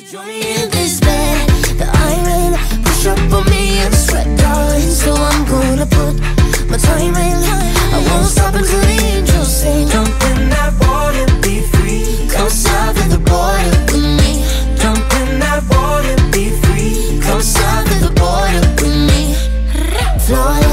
Join me in this bed, the iron push up on me and sweat, darling. So I'm gonna put my time in. I won't stop until the angels sing. Jump in that water, be free. Come south of the border with me. Jump in that water, be free. Come south of the border with me. Florida.